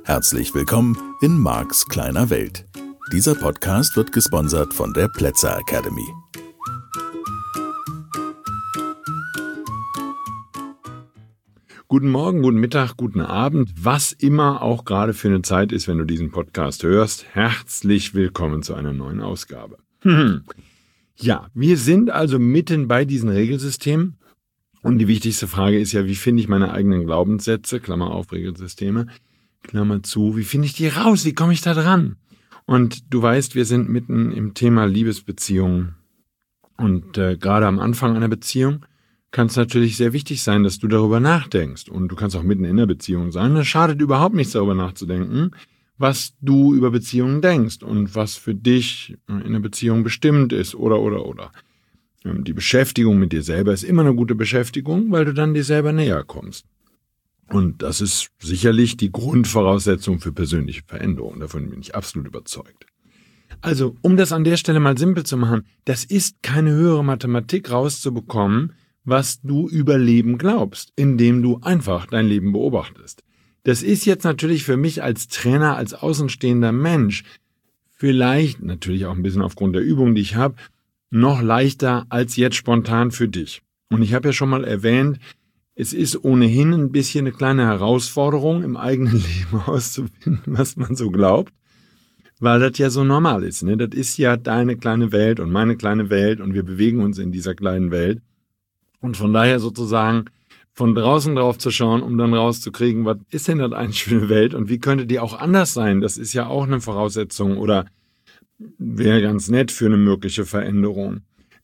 Herzlich willkommen in Marks kleiner Welt. Dieser Podcast wird gesponsert von der Plätzer Academy. Guten Morgen, guten Mittag, guten Abend, was immer auch gerade für eine Zeit ist, wenn du diesen Podcast hörst. Herzlich willkommen zu einer neuen Ausgabe. Ja, wir sind also mitten bei diesen Regelsystemen und die wichtigste Frage ist ja, wie finde ich meine eigenen Glaubenssätze, Klammer auf, Regelsysteme, Klammer zu, wie finde ich die raus, wie komme ich da dran? Und du weißt, wir sind mitten im Thema Liebesbeziehungen und gerade am Anfang einer Beziehung kann es natürlich sehr wichtig sein, dass du darüber nachdenkst. Und du kannst auch mitten in der Beziehung sein. Es schadet überhaupt nichts, darüber nachzudenken, was du über Beziehungen denkst und was für dich in einer Beziehung bestimmt ist oder. Die Beschäftigung mit dir selber ist immer eine gute Beschäftigung, weil du dann dir selber näher kommst. Und das ist sicherlich die Grundvoraussetzung für persönliche Veränderung. Davon bin ich absolut überzeugt. Also, um das an der Stelle mal simpel zu machen, das ist keine höhere Mathematik rauszubekommen, was du über Leben glaubst, indem du einfach dein Leben beobachtest. Das ist jetzt natürlich für mich als Trainer, als außenstehender Mensch, vielleicht natürlich auch ein bisschen aufgrund der Übung, die ich habe, noch leichter als jetzt spontan für dich. Und ich habe ja schon mal erwähnt, es ist ohnehin ein bisschen eine kleine Herausforderung, im eigenen Leben herauszufinden, was man so glaubt, weil das ja so normal ist. Ne? Das ist ja deine kleine Welt und meine kleine Welt und wir bewegen uns in dieser kleinen Welt. Und von daher sozusagen von draußen drauf zu schauen, um dann rauszukriegen, was ist denn das eigentlich für eine Welt und wie könnte die auch anders sein? Das ist ja auch eine Voraussetzung oder wäre ganz nett für eine mögliche Veränderung.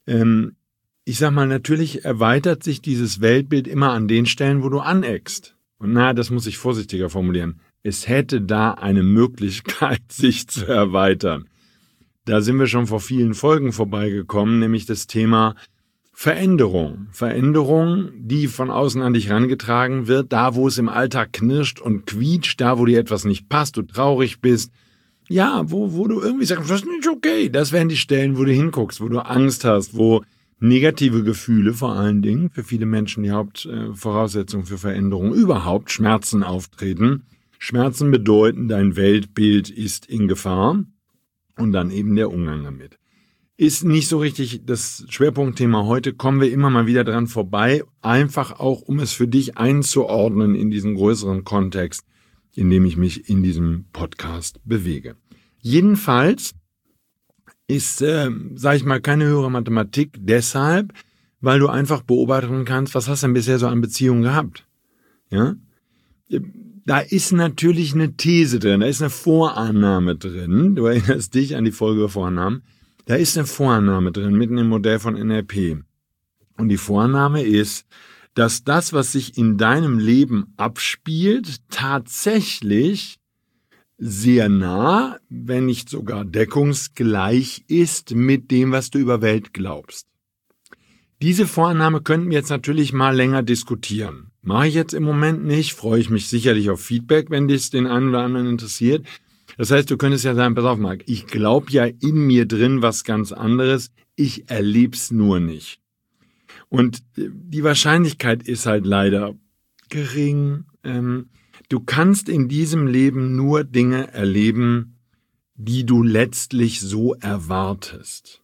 Ich sag mal, natürlich erweitert sich dieses Weltbild immer an den Stellen, wo du aneckst. Und das muss ich vorsichtiger formulieren. Es hätte da eine Möglichkeit, sich zu erweitern. Da sind wir schon vor vielen Folgen vorbeigekommen, nämlich das Thema Veränderung, die von außen an dich herangetragen wird, da wo es im Alltag knirscht und quietscht, da wo dir etwas nicht passt, du traurig bist, ja, wo du irgendwie sagst, das ist nicht okay, das wären die Stellen, wo du hinguckst, wo du Angst hast, wo negative Gefühle vor allen Dingen, für viele Menschen die Hauptvoraussetzung für Veränderung, überhaupt Schmerzen auftreten. Schmerzen bedeuten, dein Weltbild ist in Gefahr und dann eben der Umgang damit. Ist nicht so richtig das Schwerpunktthema heute, kommen wir immer mal wieder dran vorbei, einfach auch, um es für dich einzuordnen in diesen größeren Kontext, in dem ich mich in diesem Podcast bewege. Jedenfalls ist, sage ich mal, keine höhere Mathematik deshalb, weil du einfach beobachten kannst, was hast du denn bisher so an Beziehungen gehabt? Ja? Da ist natürlich eine These drin, da ist eine Vorannahme drin, du erinnerst dich an die Folge Vorannahmen. Da ist eine Vorannahme drin, mitten im Modell von NLP. Und die Vorannahme ist, dass das, was sich in deinem Leben abspielt, tatsächlich sehr nah, wenn nicht sogar deckungsgleich ist mit dem, was du über Welt glaubst. Diese Vorannahme könnten wir jetzt natürlich mal länger diskutieren. Mache ich jetzt im Moment nicht, freue ich mich sicherlich auf Feedback, wenn dies den einen oder anderen interessiert. Das heißt, du könntest ja sagen, pass auf, Marc, ich glaube ja in mir drin was ganz anderes, ich erleb's nur nicht. Und die Wahrscheinlichkeit ist halt leider gering. Du kannst in diesem Leben nur Dinge erleben, die du letztlich so erwartest.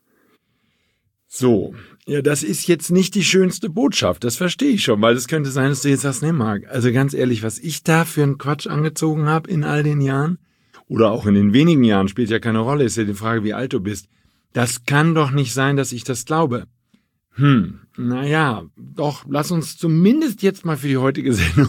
So, ja, das ist jetzt nicht die schönste Botschaft, das verstehe ich schon, weil es könnte sein, dass du jetzt sagst, nee, Marc, also ganz ehrlich, was ich da für einen Quatsch angezogen habe in all den Jahren, oder auch in den wenigen Jahren, spielt ja keine Rolle, ist ja die Frage, wie alt du bist. Das kann doch nicht sein, dass ich das glaube. Doch, lass uns zumindest jetzt mal für die heutige Sendung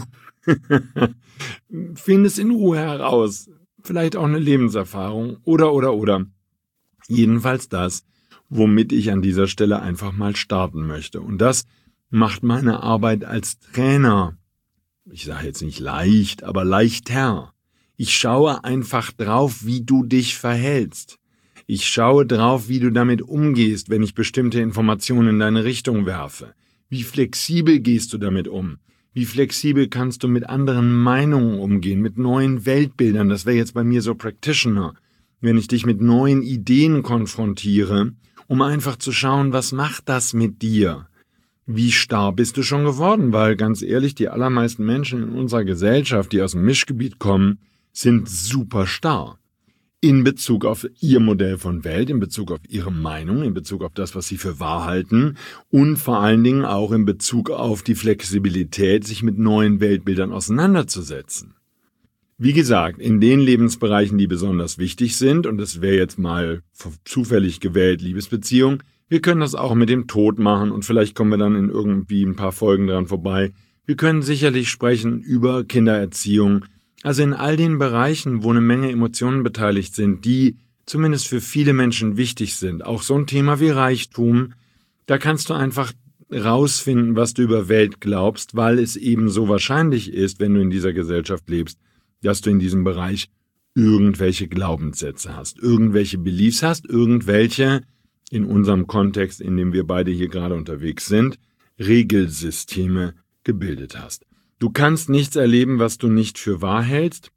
find es in Ruhe heraus. Vielleicht auch eine Lebenserfahrung oder. Jedenfalls das, womit ich an dieser Stelle einfach mal starten möchte. Und das macht meine Arbeit als Trainer, ich sage jetzt nicht leicht, aber leichter. Ich schaue einfach drauf, wie du dich verhältst. Ich schaue drauf, wie du damit umgehst, wenn ich bestimmte Informationen in deine Richtung werfe. Wie flexibel gehst du damit um? Wie flexibel kannst du mit anderen Meinungen umgehen, mit neuen Weltbildern? Das wäre jetzt bei mir so Practitioner. Wenn ich dich mit neuen Ideen konfrontiere, um einfach zu schauen, was macht das mit dir? Wie starr bist du schon geworden? Weil ganz ehrlich, die allermeisten Menschen in unserer Gesellschaft, die aus dem Mischgebiet kommen, sind super starr. In Bezug auf ihr Modell von Welt, in Bezug auf ihre Meinung, in Bezug auf das, was sie für wahr halten und vor allen Dingen auch in Bezug auf die Flexibilität, sich mit neuen Weltbildern auseinanderzusetzen. Wie gesagt, in den Lebensbereichen, die besonders wichtig sind, und das wäre jetzt mal zufällig gewählt Liebesbeziehung, wir können das auch mit dem Tod machen und vielleicht kommen wir dann in irgendwie ein paar Folgen dran vorbei. Wir können sicherlich sprechen über Kindererziehung, also in all den Bereichen, wo eine Menge Emotionen beteiligt sind, die zumindest für viele Menschen wichtig sind. Auch so ein Thema wie Reichtum, da kannst du einfach rausfinden, was du über Welt glaubst, weil es eben so wahrscheinlich ist, wenn du in dieser Gesellschaft lebst, dass du in diesem Bereich irgendwelche Glaubenssätze hast, irgendwelche Beliefs hast, irgendwelche, in unserem Kontext, in dem wir beide hier gerade unterwegs sind, Regelsysteme gebildet hast. Du kannst nichts erleben, was du nicht für wahr hältst.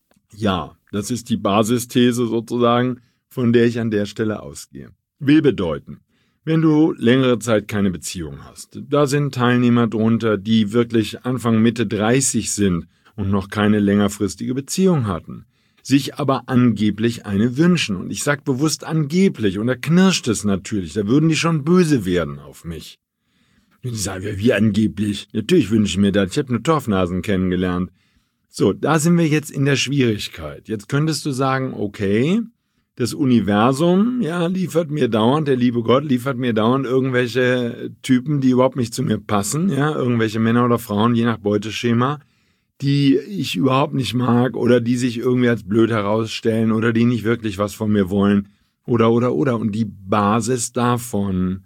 Ja, das ist die Basisthese sozusagen, von der ich an der Stelle ausgehe. Will bedeuten, wenn du längere Zeit keine Beziehung hast, da sind Teilnehmer drunter, die wirklich Anfang Mitte 30 sind und noch keine längerfristige Beziehung hatten, sich aber angeblich eine wünschen. Und ich sage bewusst angeblich, und da knirscht es natürlich, da würden die schon böse werden auf mich. Und ich sage, wie angeblich? Natürlich wünsche ich mir das, ich habe nur Torfnasen kennengelernt. So, da sind wir jetzt in der Schwierigkeit. Jetzt könntest du sagen, okay, das Universum, ja, liefert mir dauernd, der liebe Gott liefert mir dauernd irgendwelche Typen, die überhaupt nicht zu mir passen, ja, irgendwelche Männer oder Frauen, je nach Beuteschema, die ich überhaupt nicht mag oder die sich irgendwie als blöd herausstellen oder die nicht wirklich was von mir wollen oder. Und die Basis davon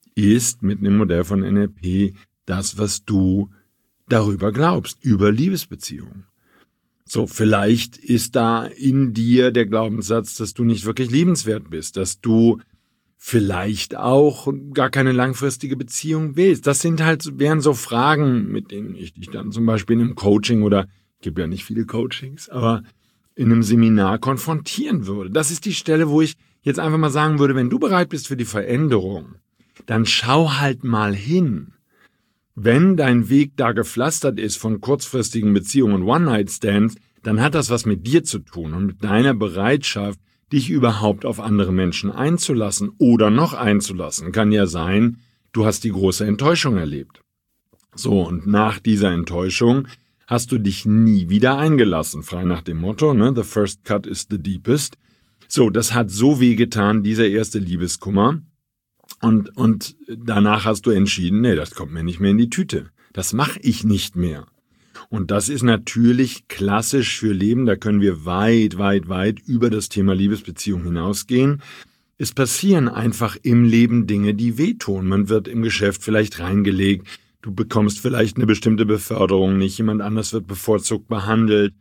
ist mit einem Modell von NLP das, was du darüber glaubst, über Liebesbeziehungen. So, vielleicht ist da in dir der Glaubenssatz, dass du nicht wirklich liebenswert bist, dass du vielleicht auch gar keine langfristige Beziehung willst. Das wären so Fragen, mit denen ich dich dann zum Beispiel in einem Coaching oder, es gibt ja nicht viele Coachings, aber in einem Seminar konfrontieren würde. Das ist die Stelle, wo ich jetzt einfach mal sagen würde, wenn du bereit bist für die Veränderung, dann schau halt mal hin. Wenn dein Weg da gepflastert ist von kurzfristigen Beziehungen und One-Night-Stands, dann hat das was mit dir zu tun und mit deiner Bereitschaft, dich überhaupt auf andere Menschen einzulassen oder noch einzulassen. Kann ja sein, du hast die große Enttäuschung erlebt. So, und nach dieser Enttäuschung hast du dich nie wieder eingelassen, frei nach dem Motto, ne, the first cut is the deepest. So, das hat so wehgetan, dieser erste Liebeskummer. Und danach hast du entschieden, nee, das kommt mir nicht mehr in die Tüte. Das mache ich nicht mehr. Und das ist natürlich klassisch für Leben, da können wir weit über das Thema Liebesbeziehung hinausgehen. Es passieren einfach im Leben Dinge, die wehtun. Man wird im Geschäft vielleicht reingelegt, du bekommst vielleicht eine bestimmte Beförderung nicht, jemand anders wird bevorzugt behandelt.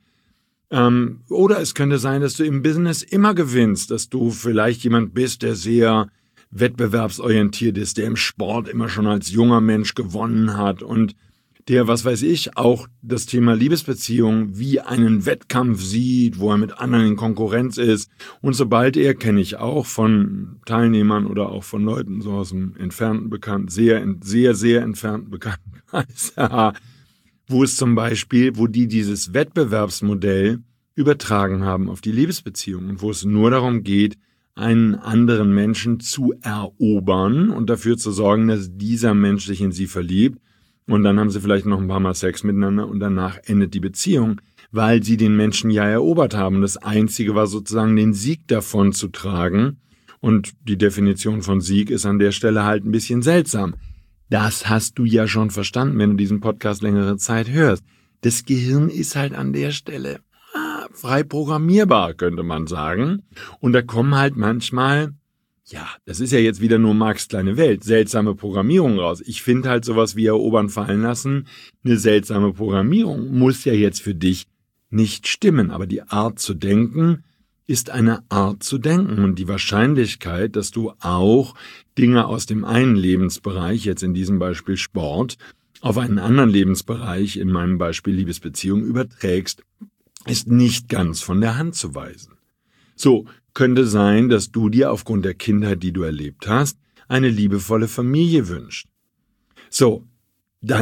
Oder es könnte sein, dass du im Business immer gewinnst, dass du vielleicht jemand bist, der sehr wettbewerbsorientiert ist, der im Sport immer schon als junger Mensch gewonnen hat und der, was weiß ich, auch das Thema Liebesbeziehung wie einen Wettkampf sieht, wo er mit anderen in Konkurrenz ist. Und sobald er, kenne ich auch von Teilnehmern oder auch von Leuten so aus dem entfernten Bekannten, sehr entfernten Bekanntenkreis, wo es zum Beispiel, wo die dieses Wettbewerbsmodell übertragen haben auf die Liebesbeziehung und wo es nur darum geht, einen anderen Menschen zu erobern und dafür zu sorgen, dass dieser Mensch sich in sie verliebt. Und dann haben sie vielleicht noch ein paar Mal Sex miteinander und danach endet die Beziehung, weil sie den Menschen ja erobert haben. Das Einzige war sozusagen, den Sieg davon zu tragen. Und die Definition von Sieg ist an der Stelle halt ein bisschen seltsam. Das hast du ja schon verstanden, wenn du diesen Podcast längere Zeit hörst. Das Gehirn ist halt an der Stelle frei programmierbar, könnte man sagen. Und da kommen halt manchmal, ja, das ist ja jetzt wieder nur Marx' kleine Welt, seltsame Programmierung raus. Ich finde halt sowas wie erobern, fallen lassen, eine seltsame Programmierung muss ja jetzt für dich nicht stimmen. Aber die Art zu denken ist eine Art zu denken. Und die Wahrscheinlichkeit, dass du auch Dinge aus dem einen Lebensbereich, jetzt in diesem Beispiel Sport, auf einen anderen Lebensbereich, in meinem Beispiel Liebesbeziehung, überträgst, ist nicht ganz von der Hand zu weisen. So, könnte sein, dass du dir aufgrund der Kindheit, die du erlebt hast, eine liebevolle Familie wünschst. So, dann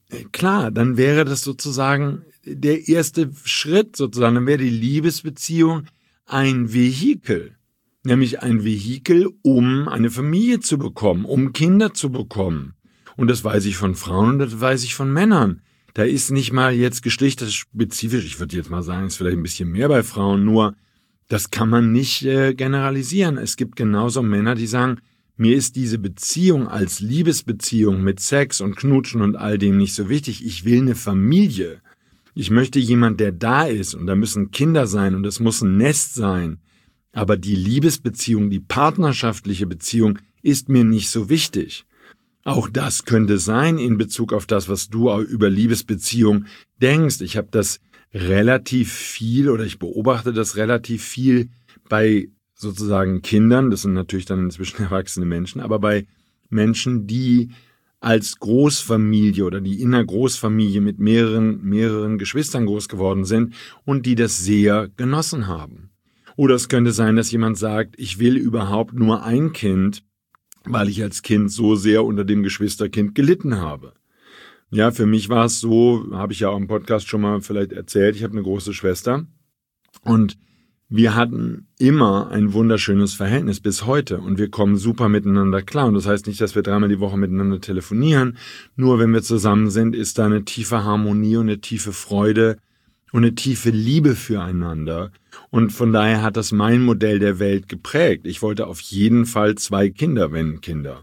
klar, dann wäre das sozusagen der erste Schritt sozusagen, dann wäre die Liebesbeziehung ein Vehikel. Nämlich ein Vehikel, um eine Familie zu bekommen, um Kinder zu bekommen. Und das weiß ich von Frauen und das weiß ich von Männern. Da ist nicht mal jetzt geschlechterspezifisch, ich würde jetzt mal sagen, ist vielleicht ein bisschen mehr bei Frauen, nur das kann man nicht generalisieren. Es gibt genauso Männer, die sagen, mir ist diese Beziehung als Liebesbeziehung mit Sex und Knutschen und all dem nicht so wichtig. Ich will eine Familie. Ich möchte jemand, der da ist und da müssen Kinder sein und es muss ein Nest sein. Aber die Liebesbeziehung, die partnerschaftliche Beziehung ist mir nicht so wichtig. Auch das könnte sein in Bezug auf das, was du über Liebesbeziehung denkst. Ich habe das relativ viel oder ich beobachte das relativ viel bei sozusagen Kindern, das sind natürlich dann inzwischen erwachsene Menschen, aber bei Menschen, die als Großfamilie oder die in einer Großfamilie mit mehreren Geschwistern groß geworden sind und die das sehr genossen haben. Oder es könnte sein, dass jemand sagt, ich will überhaupt nur ein Kind, weil ich als Kind so sehr unter dem Geschwisterkind gelitten habe. Ja, für mich war es so, habe ich ja auch im Podcast schon mal vielleicht erzählt, ich habe eine große Schwester und wir hatten immer ein wunderschönes Verhältnis bis heute und wir kommen super miteinander klar. Und das heißt nicht, dass wir 3-mal die Woche miteinander telefonieren, nur wenn wir zusammen sind, ist da eine tiefe Harmonie und eine tiefe Freude und eine tiefe Liebe füreinander. Und von daher hat das mein Modell der Welt geprägt. Ich wollte auf jeden Fall 2 Kinder, wenn Kinder.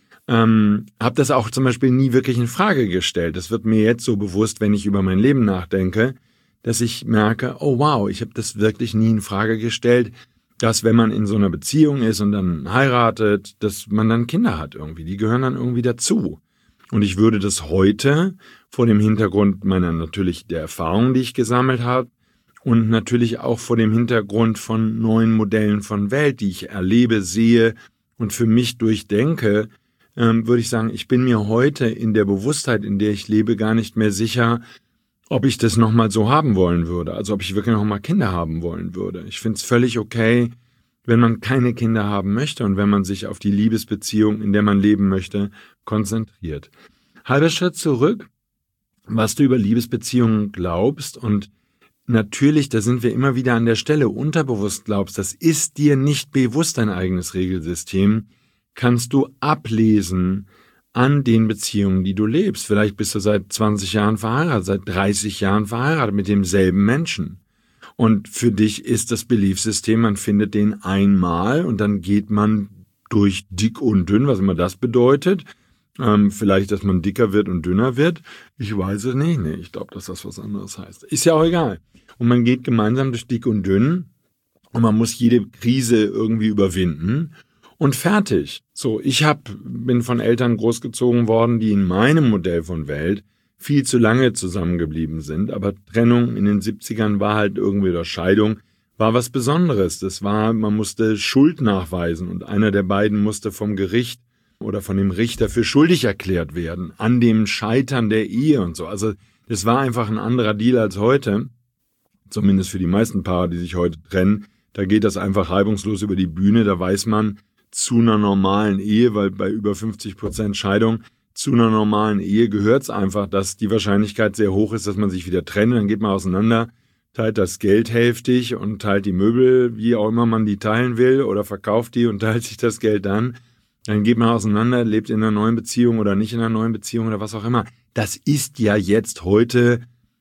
Habe das auch zum Beispiel nie wirklich in Frage gestellt. Das wird mir jetzt so bewusst, wenn ich über mein Leben nachdenke, dass ich merke, oh wow, ich habe das wirklich nie in Frage gestellt, dass wenn man in so einer Beziehung ist und dann heiratet, dass man dann Kinder hat irgendwie. Die gehören dann irgendwie dazu. Und ich würde das heute vor dem Hintergrund meiner natürlich der Erfahrungen, die ich gesammelt habe und natürlich auch vor dem Hintergrund von neuen Modellen von Welt, die ich erlebe, sehe und für mich durchdenke, würde ich sagen, ich bin mir heute in der Bewusstheit, in der ich lebe, gar nicht mehr sicher, ob ich das nochmal so haben wollen würde. Also ob ich wirklich nochmal Kinder haben wollen würde. Ich finde es völlig okay, wenn man keine Kinder haben möchte und wenn man sich auf die Liebesbeziehung, in der man leben möchte, konzentriert. Halber Schritt zurück, was du über Liebesbeziehungen glaubst und natürlich, da sind wir immer wieder an der Stelle, unterbewusst glaubst, das ist dir nicht bewusst dein eigenes Regelsystem, kannst du ablesen an den Beziehungen, die du lebst. Vielleicht bist du seit 20 Jahren verheiratet, seit 30 Jahren verheiratet mit demselben Menschen. Und für dich ist das Beliefssystem, man findet den einmal und dann geht man durch dick und dünn, was immer das bedeutet. Vielleicht, dass man dicker wird und dünner wird. Ich weiß es nicht. Nee, ich glaube, dass das was anderes heißt. Ist ja auch egal. Und man geht gemeinsam durch dick und dünn und man muss jede Krise irgendwie überwinden und fertig. So, ich bin von Eltern großgezogen worden, die in meinem Modell von Welt viel zu lange zusammengeblieben sind, aber Trennung in den 70ern war halt irgendwie, oder Scheidung, war was Besonderes. Das war, man musste Schuld nachweisen und einer der beiden musste vom Gericht oder von dem Richter für schuldig erklärt werden, an dem Scheitern der Ehe und so. Also das war einfach ein anderer Deal als heute, zumindest für die meisten Paare, die sich heute trennen. Da geht das einfach reibungslos über die Bühne, da weiß man, zu einer normalen Ehe, weil bei über 50% Scheidung, zu einer normalen Ehe gehört es einfach, dass die Wahrscheinlichkeit sehr hoch ist, dass man sich wieder trennt. Dann geht man auseinander, teilt das Geld hälftig und teilt die Möbel, wie auch immer man die teilen will, oder verkauft die und teilt sich das Geld dann. Dann geht man auseinander, lebt in einer neuen Beziehung oder nicht in einer neuen Beziehung oder was auch immer. Das ist ja jetzt heute,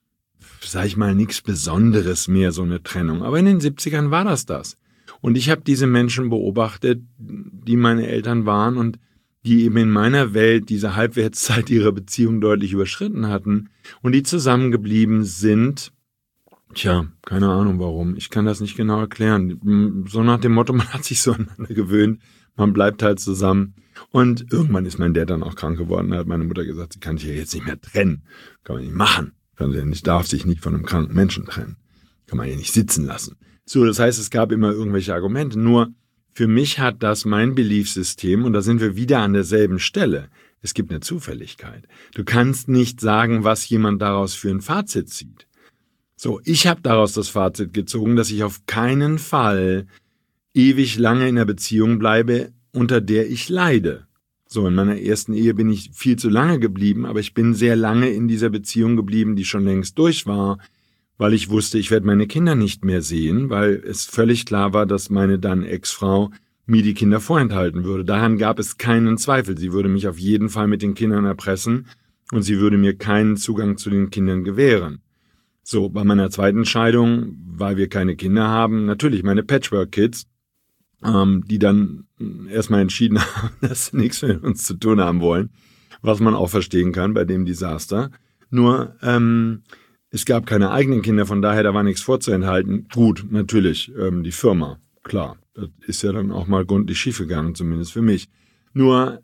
sag ich mal, nichts Besonderes mehr, so eine Trennung. Aber in den 70ern war das. Und ich habe diese Menschen beobachtet, die meine Eltern waren und die eben in meiner Welt diese Halbwertszeit ihrer Beziehung deutlich überschritten hatten und die zusammengeblieben sind. Tja, keine Ahnung warum. Ich kann das nicht genau erklären. So nach dem Motto, man hat sich so aneinander gewöhnt, man bleibt halt zusammen. Und irgendwann ist mein Dad dann auch krank geworden. Da hat meine Mutter gesagt, sie kann sich ja jetzt nicht mehr trennen. Kann man nicht machen. Darf sich nicht von einem kranken Menschen trennen. Kann man ja nicht sitzen lassen. So, das heißt, es gab immer irgendwelche Argumente. Nur für mich hat das mein Beliefssystem, und da sind wir wieder an derselben Stelle. Es gibt eine Zufälligkeit. Du kannst nicht sagen, was jemand daraus für ein Fazit zieht. So, ich habe daraus das Fazit gezogen, dass ich auf keinen Fall ewig lange in einer Beziehung bleibe, unter der ich leide. So, in meiner ersten Ehe bin ich viel zu lange geblieben, aber ich bin sehr lange in dieser Beziehung geblieben, die schon längst durch war, weil ich wusste, ich werde meine Kinder nicht mehr sehen, weil es völlig klar war, dass meine dann Ex-Frau mir die Kinder vorenthalten würde. Daran gab es keinen Zweifel. Sie würde mich auf jeden Fall mit den Kindern erpressen und sie würde mir keinen Zugang zu den Kindern gewähren. So, bei meiner zweiten Scheidung, weil wir keine Kinder haben, natürlich meine Patchwork-Kids, die dann erstmal entschieden haben, dass sie nichts mit uns zu tun haben wollen, was man auch verstehen kann bei dem Desaster. Nur, es gab keine eigenen Kinder, von daher, da war nichts vorzuenthalten. Gut, natürlich, die Firma, klar, das ist ja dann auch mal gründlich schiefgegangen, zumindest für mich. Nur,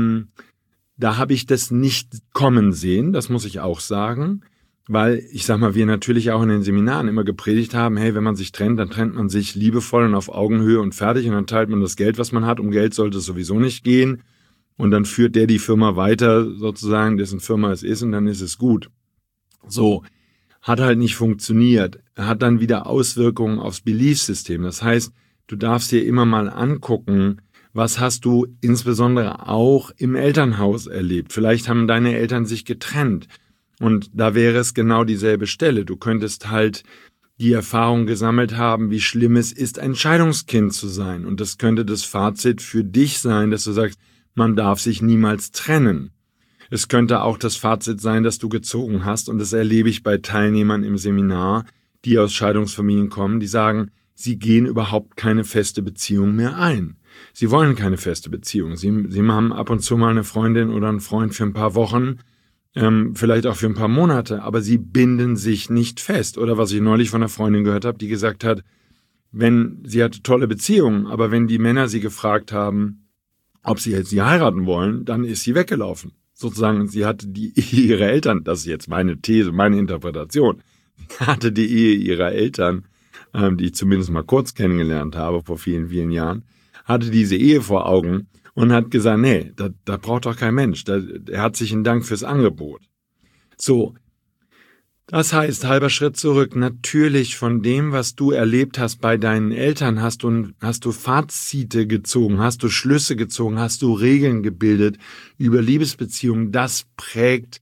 da habe ich das nicht kommen sehen, das muss ich auch sagen, weil, ich sag mal, wir natürlich auch in den Seminaren immer gepredigt haben, hey, wenn man sich trennt, dann trennt man sich liebevoll und auf Augenhöhe und fertig und dann teilt man das Geld, was man hat. Um Geld sollte es sowieso nicht gehen und dann führt der die Firma weiter, sozusagen, dessen Firma es ist und dann ist es gut. So, hat halt nicht funktioniert, hat dann wieder Auswirkungen aufs Beliefssystem. Das heißt, du darfst dir immer mal angucken, was hast du insbesondere auch im Elternhaus erlebt. Vielleicht haben deine Eltern sich getrennt. Und da wäre es genau dieselbe Stelle. Du könntest halt die Erfahrung gesammelt haben, wie schlimm es ist, ein Scheidungskind zu sein. Und das könnte das Fazit für dich sein, dass du sagst, man darf sich niemals trennen. Es könnte auch das Fazit sein, dass du gezogen hast. Und das erlebe ich bei Teilnehmern im Seminar, die aus Scheidungsfamilien kommen, die sagen, sie gehen überhaupt keine feste Beziehung mehr ein. Sie wollen keine feste Beziehung. Sie haben ab und zu mal eine Freundin oder einen Freund für ein paar Wochen, vielleicht auch für ein paar Monate, aber sie binden sich nicht fest. Oder was ich neulich von einer Freundin gehört habe, die gesagt hat, sie hatte tolle Beziehungen, aber wenn die Männer sie gefragt haben, ob sie jetzt sie heiraten wollen, dann ist sie weggelaufen. Sozusagen, sie hatte ihre Eltern, das ist jetzt meine These, meine Interpretation, hatte die Ehe ihrer Eltern, die ich zumindest mal kurz kennengelernt habe vor vielen, vielen Jahren, hatte diese Ehe vor Augen und hat gesagt, nee, da braucht doch kein Mensch. Herzlichen Dank fürs Angebot. So, das heißt, halber Schritt zurück, natürlich von dem, was du erlebt hast bei deinen Eltern, hast du Fazite gezogen, hast du Schlüsse gezogen, hast du Regeln gebildet über Liebesbeziehungen. Das prägt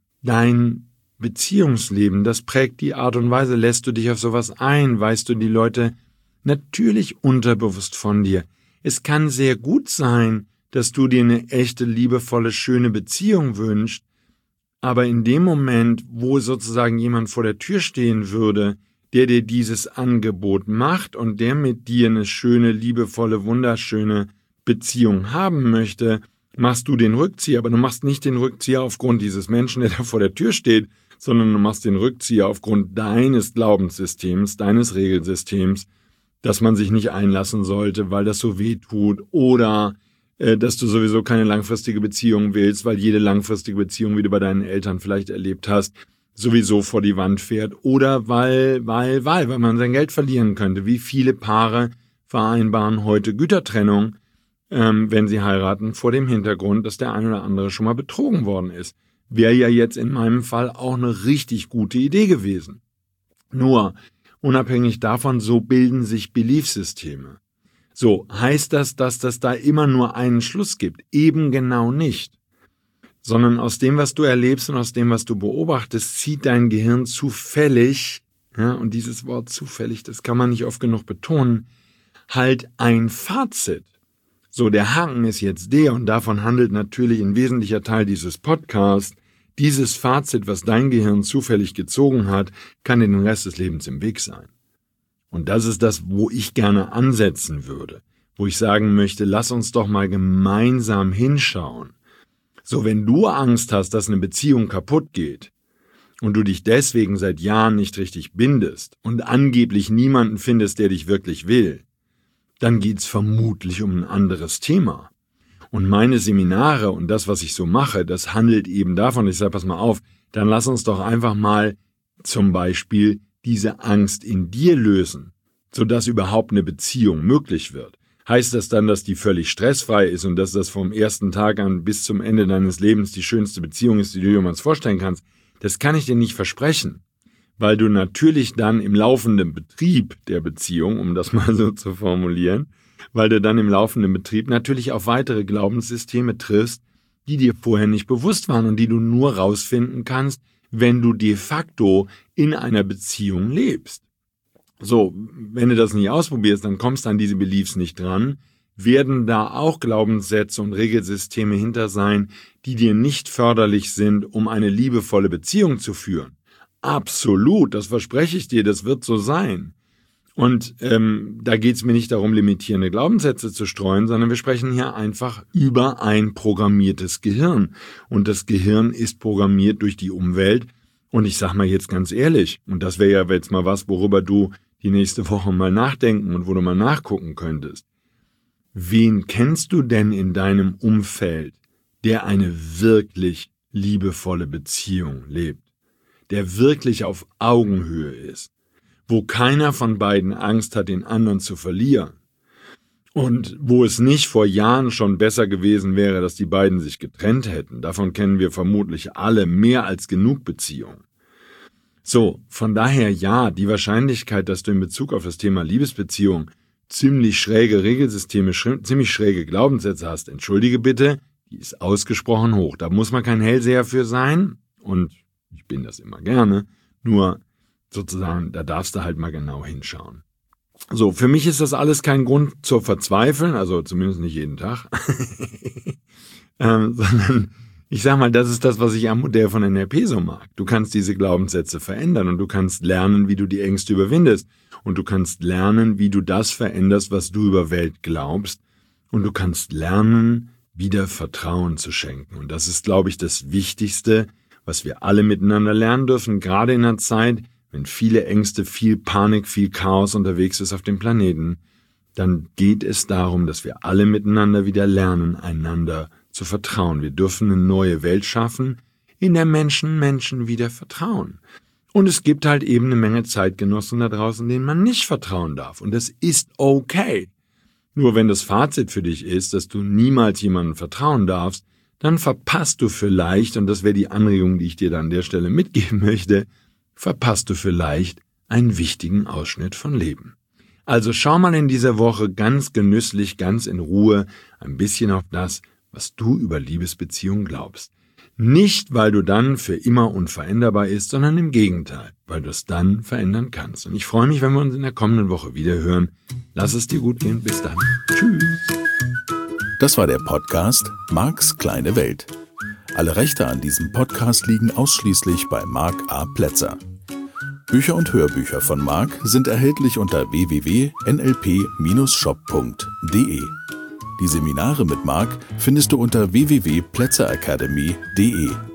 dein Beziehungsleben, das prägt die Art und Weise, lässt du dich auf sowas ein, weißt du die Leute natürlich unterbewusst von dir. Es kann sehr gut sein, dass du dir eine echte, liebevolle, schöne Beziehung wünschst, aber in dem Moment, wo sozusagen jemand vor der Tür stehen würde, der dir dieses Angebot macht und der mit dir eine schöne, liebevolle, wunderschöne Beziehung haben möchte, machst du den Rückzieher, aber du machst nicht den Rückzieher aufgrund dieses Menschen, der da vor der Tür steht, sondern du machst den Rückzieher aufgrund deines Glaubenssystems, deines Regelsystems, dass man sich nicht einlassen sollte, weil das so weh tut oder dass du sowieso keine langfristige Beziehung willst, weil jede langfristige Beziehung, wie du bei deinen Eltern vielleicht erlebt hast, sowieso vor die Wand fährt oder weil man sein Geld verlieren könnte. Wie viele Paare vereinbaren heute Gütertrennung, wenn sie heiraten, vor dem Hintergrund, dass der ein oder andere schon mal betrogen worden ist. Wäre ja jetzt in meinem Fall auch eine richtig gute Idee gewesen. Nur, unabhängig davon, so bilden sich Beliefssysteme. So, heißt das, dass das da immer nur einen Schluss gibt? Eben genau nicht. Sondern aus dem, was du erlebst und aus dem, was du beobachtest, zieht dein Gehirn zufällig, ja, und dieses Wort zufällig, das kann man nicht oft genug betonen, halt ein Fazit. So, der Haken ist jetzt der, und davon handelt natürlich ein wesentlicher Teil dieses Podcasts. Dieses Fazit, was dein Gehirn zufällig gezogen hat, kann dir den Rest des Lebens im Weg sein. Und das ist das, wo ich gerne ansetzen würde, wo ich sagen möchte, lass uns doch mal gemeinsam hinschauen. So, wenn du Angst hast, dass eine Beziehung kaputt geht und du dich deswegen seit Jahren nicht richtig bindest und angeblich niemanden findest, der dich wirklich will, dann geht's vermutlich um ein anderes Thema. Und meine Seminare und das, was ich so mache, das handelt eben davon, ich sage, pass mal auf, dann lass uns doch einfach mal zum Beispiel diese Angst in dir lösen, sodass überhaupt eine Beziehung möglich wird. Heißt das dann, dass die völlig stressfrei ist und dass das vom ersten Tag an bis zum Ende deines Lebens die schönste Beziehung ist, die du dir jemals vorstellen kannst? Das kann ich dir nicht versprechen, weil du natürlich dann im laufenden Betrieb der Beziehung, um das mal so zu formulieren, weil du dann im laufenden Betrieb natürlich auf weitere Glaubenssysteme triffst, die dir vorher nicht bewusst waren und die du nur rausfinden kannst, wenn du de facto in einer Beziehung lebst. So, wenn du das nicht ausprobierst, dann kommst du an diese Beliefs nicht dran, werden da auch Glaubenssätze und Regelsysteme hinter sein, die dir nicht förderlich sind, um eine liebevolle Beziehung zu führen. Absolut, das verspreche ich dir, das wird so sein. Und da geht es mir nicht darum, limitierende Glaubenssätze zu streuen, sondern wir sprechen hier einfach über ein programmiertes Gehirn. Und das Gehirn ist programmiert durch die Umwelt. Und ich sag mal jetzt ganz ehrlich, und das wäre ja jetzt mal was, worüber du die nächste Woche mal nachdenken und wo du mal nachgucken könntest. Wen kennst du denn in deinem Umfeld, der eine wirklich liebevolle Beziehung lebt, der wirklich auf Augenhöhe ist, wo keiner von beiden Angst hat, den anderen zu verlieren und wo es nicht vor Jahren schon besser gewesen wäre, dass die beiden sich getrennt hätten? Davon kennen wir vermutlich alle mehr als genug Beziehungen. So, von daher ja, die Wahrscheinlichkeit, dass du in Bezug auf das Thema Liebesbeziehung ziemlich schräge Regelsysteme, ziemlich schräge Glaubenssätze hast, entschuldige bitte, die ist ausgesprochen hoch. Da muss man kein Hellseher für sein und ich bin das immer gerne, nur sozusagen, da darfst du halt mal genau hinschauen. So, für mich ist das alles kein Grund zur Verzweifeln, also zumindest nicht jeden Tag, sondern ich sag mal, das ist das, was ich am Modell von NLP so mag. Du kannst diese Glaubenssätze verändern und du kannst lernen, wie du die Ängste überwindest und du kannst lernen, wie du das veränderst, was du über Welt glaubst und du kannst lernen, wieder Vertrauen zu schenken. Und das ist, glaube ich, das Wichtigste, was wir alle miteinander lernen dürfen, gerade in einer Zeit, wenn viele Ängste, viel Panik, viel Chaos unterwegs ist auf dem Planeten, dann geht es darum, dass wir alle miteinander wieder lernen, einander zu vertrauen. Wir dürfen eine neue Welt schaffen, in der Menschen wieder vertrauen. Und es gibt halt eben eine Menge Zeitgenossen da draußen, denen man nicht vertrauen darf. Und das ist okay. Nur wenn das Fazit für dich ist, dass du niemals jemandem vertrauen darfst, dann verpasst du vielleicht, und das wäre die Anregung, die ich dir da an der Stelle mitgeben möchte, verpasst du vielleicht einen wichtigen Ausschnitt von Leben. Also schau mal in dieser Woche ganz genüsslich, ganz in Ruhe ein bisschen auf das, was du über Liebesbeziehungen glaubst. Nicht, weil du dann für immer unveränderbar ist, sondern im Gegenteil, weil du es dann verändern kannst. Und ich freue mich, wenn wir uns in der kommenden Woche wieder hören. Lass es dir gut gehen. Bis dann. Tschüss. Das war der Podcast Marks kleine Welt. Alle Rechte an diesem Podcast liegen ausschließlich bei Mark A. Plätzer. Bücher und Hörbücher von Mark sind erhältlich unter www.nlp-shop.de. Die Seminare mit Mark findest du unter www.plätzeracademy.de.